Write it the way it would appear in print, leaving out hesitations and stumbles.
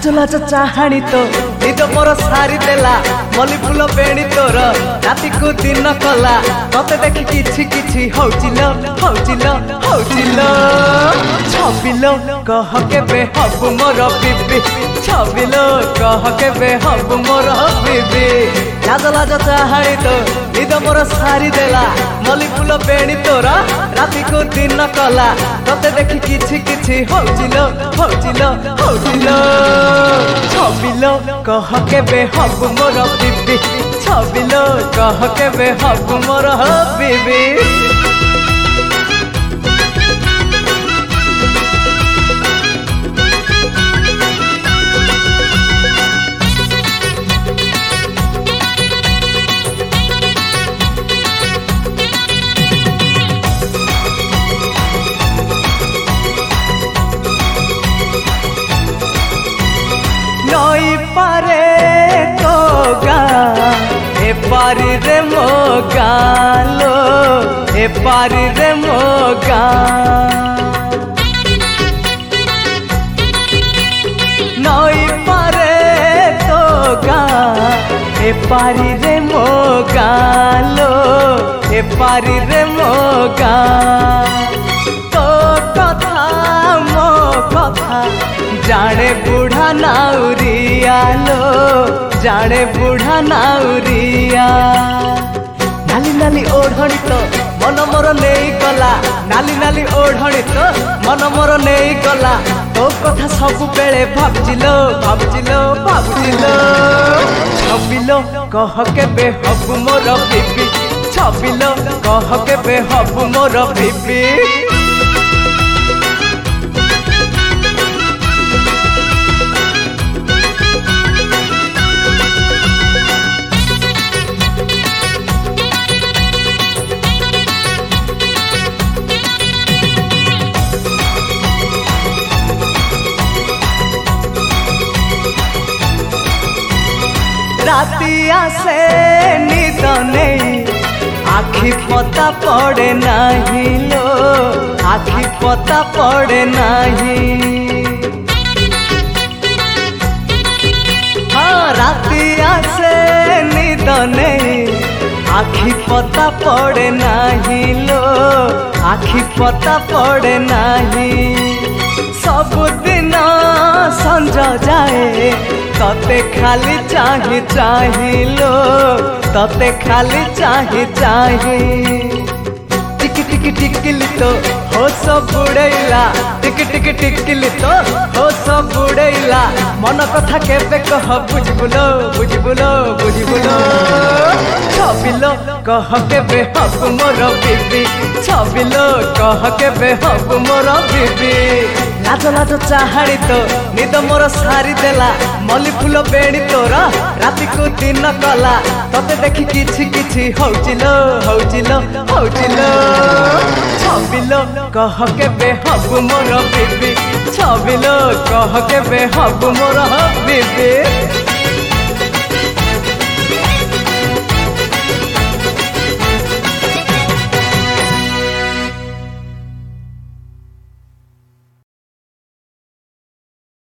लाज लाज चाहाणी तो निद मोर सारी देला मल्ली फूल बेणी तोर राति को दिन कला तते देखि किछि किछि हौचिलो हौचिलो हौचिलो छबिलो कह केबे हबु मोर बीबी छबिलो कह केबे हबु मोर बीबी लाज लाज चाहाणी तो निद मोर सारी देला मल्ली फूल बेणी तोर राति को दिन कला तते देखि किछि किछि हौचिलो हौचिलो हौचिलो छबिलो कह केबे हबु मोर बीबी छबिलो कह केबे हबु मोर बीबी नई पारे तो गाँ ए पारी रे मो गालो ए पारी रे मो गाँ नई पारे तो गाँ ए पारी रे मो गालो ए पारी रे मो गाँ तो कथा मो कथा जाने बुढ़ा नाउरिया लो जाने बुढ़ा नाउरिया नाली नाली ओढ़णी तो मन मोर नहीं गला नाली नाली ओढ़णी तो मन मोर नहीं गला तो कथा सब बेले भाबजिलो भाबजिलो भाबजिलो छबिलो कह केबे हबु मोर बीबी छबिलो कह केबे हबु मोर बीबी राति आसे निद नहीं आखि पता पड़े नहीं लो आखि पता पड़े नहीं हाँ राति आसे निद नहीं आखि पता पड़े नहीं लो आखि पता पड़े नहीं सब दिन संज जाए तते खाली चाही चाही लो तते खाली चाही चाही टिकी टिकी टिकिली तो हो सब बुड़ैला टिकी टिकी टिकिली तो हो सब बुड़ैला मन कथा केबे कह बुझबुलो बुझबुलो बुझबुलो छबिलो कह केबे हबु मोर बीबी छबिलो कह केबे हबु मोर बीबी लाज लाज चाहाणी तो निद मोर सारी देला मल्ली फूल बेणी तोर राति को दिन कला तते देखि किछि किछि हौचिलो हौचिलो हौचिलो छबिलो कह केबे हबु मोर बीबी छबिलो कह केबे हबु मोर बीबी।